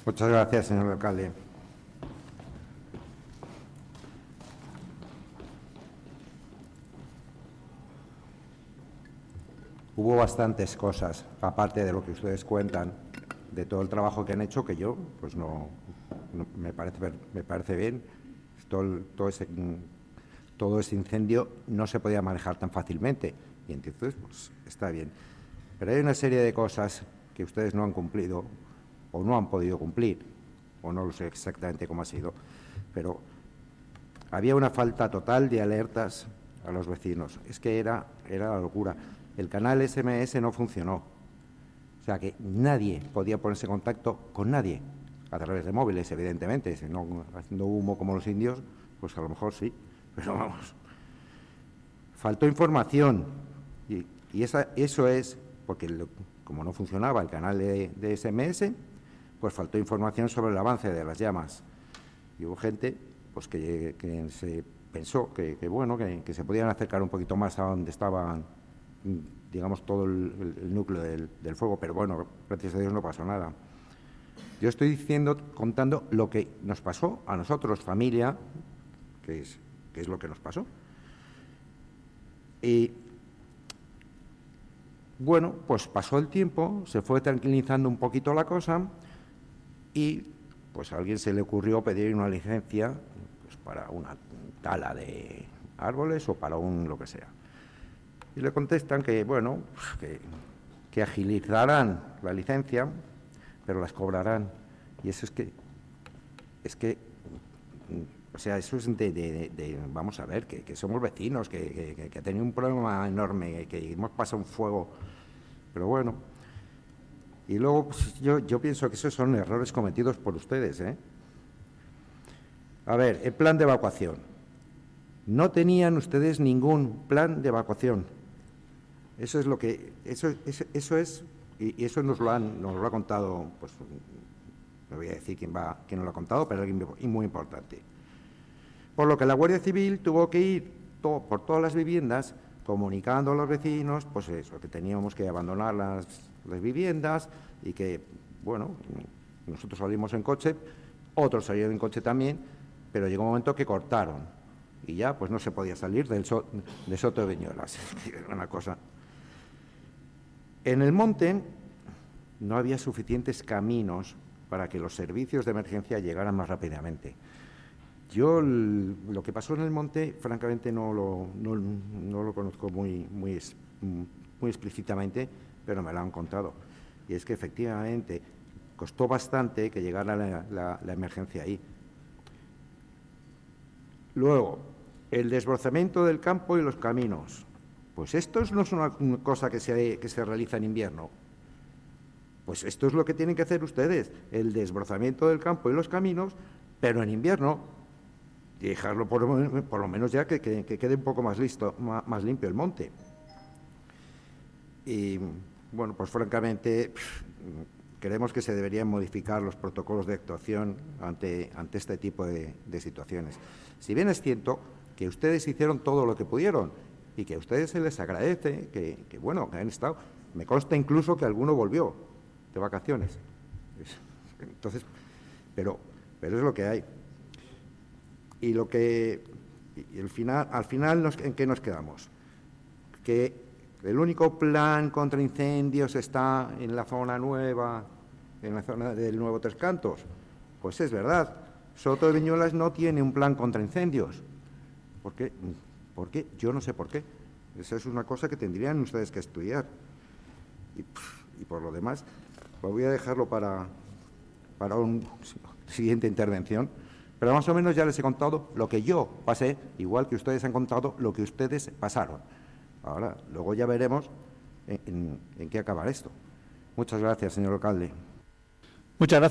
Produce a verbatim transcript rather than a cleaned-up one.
Muchas gracias, señor alcalde. Hubo bastantes cosas, aparte de lo que ustedes cuentan, de todo el trabajo que han hecho, que yo, pues no, no me parece me parece bien. Todo, todo, ese, todo ese incendio no se podía manejar tan fácilmente, y entonces, pues está bien. Pero hay una serie de cosas que ustedes no han cumplido, o no han podido cumplir, o no lo sé exactamente cómo ha sido, pero había una falta total de alertas a los vecinos. Es que era, era la locura. El canal S M S no funcionó. O sea que nadie podía ponerse en contacto con nadie, a través de móviles, evidentemente. Si no haciendo humo como los indios, pues a lo mejor sí, pero vamos. Faltó información, y, y esa, eso es porque, lo, como no funcionaba el canal de, de S M S, pues faltó información sobre el avance de las llamas. Y hubo gente pues que, que se pensó que, que bueno, que, que se podían acercar un poquito más a donde estaban, digamos, todo el, el núcleo del, del fuego, pero bueno, gracias a Dios no pasó nada. Yo estoy diciendo, contando lo que nos pasó a nosotros, familia, que es, que es lo que nos pasó. Y bueno, pues pasó el tiempo, se fue tranquilizando un poquito la cosa, y pues a alguien se le ocurrió pedir una licencia pues, para una tala de árboles o para un lo que sea. Y le contestan que, bueno, que, que agilizarán la licencia, pero las cobrarán. Y eso es que, es que, o sea, eso es de, de, de, de vamos a ver, que, que somos vecinos, que, que, que ha tenido un problema enorme, que hemos pasado un fuego, pero bueno. Y luego, pues, yo, yo pienso que esos son errores cometidos por ustedes, ¿eh? A ver, el plan de evacuación. No tenían ustedes ningún plan de evacuación. Eso es lo que, eso, eso, eso es, y, y eso nos lo han, nos lo ha contado, pues, no voy a decir quién va, quién nos lo ha contado, pero alguien muy importante. Por lo que la Guardia Civil tuvo que ir to, por todas las viviendas comunicando a los vecinos, pues eso, que teníamos que abandonar las, las viviendas y que, bueno, nosotros salimos en coche, otros salieron en coche también, pero llegó un momento que cortaron y ya pues no se podía salir del so, de Soto de Viñuelas. Una cosa. En el monte no había suficientes caminos para que los servicios de emergencia llegaran más rápidamente. Yo lo que pasó en el monte, francamente, no lo, no, no lo conozco muy, muy, muy explícitamente, pero me lo han contado. Y es que efectivamente costó bastante que llegara la, la, la emergencia ahí. Luego, el desbrozamiento del campo y los caminos. Pues esto no es una cosa que se, que se realiza en invierno. Pues esto es lo que tienen que hacer ustedes, el desbrozamiento del campo y los caminos, pero en invierno. Y dejarlo por, por lo menos ya que, que, que quede un poco más listo, más, más limpio el monte. Y bueno, pues francamente pff, creemos que se deberían modificar los protocolos de actuación ante, ante este tipo de, de situaciones. Si bien es cierto que ustedes hicieron todo lo que pudieron y que a ustedes se les agradece que, que bueno, que han estado, me consta incluso que alguno volvió de vacaciones. Entonces, pero, pero es lo que hay. Y lo que, y el final, al final, nos, ¿en qué nos quedamos? Que el único plan contra incendios está en la zona nueva, en la zona del Nuevo Tres Cantos. Pues es verdad, Soto de Viñuelas no tiene un plan contra incendios. ¿Por qué? ¿Por qué? Yo no sé por qué. Esa es una cosa que tendrían ustedes que estudiar. Y, y por lo demás, pues voy a dejarlo para, para una siguiente intervención. Pero más o menos ya les he contado lo que yo pasé, igual que ustedes han contado lo que ustedes pasaron. Ahora, luego ya veremos en, en, en qué acabar esto. Muchas gracias, señor alcalde. Muchas gracias.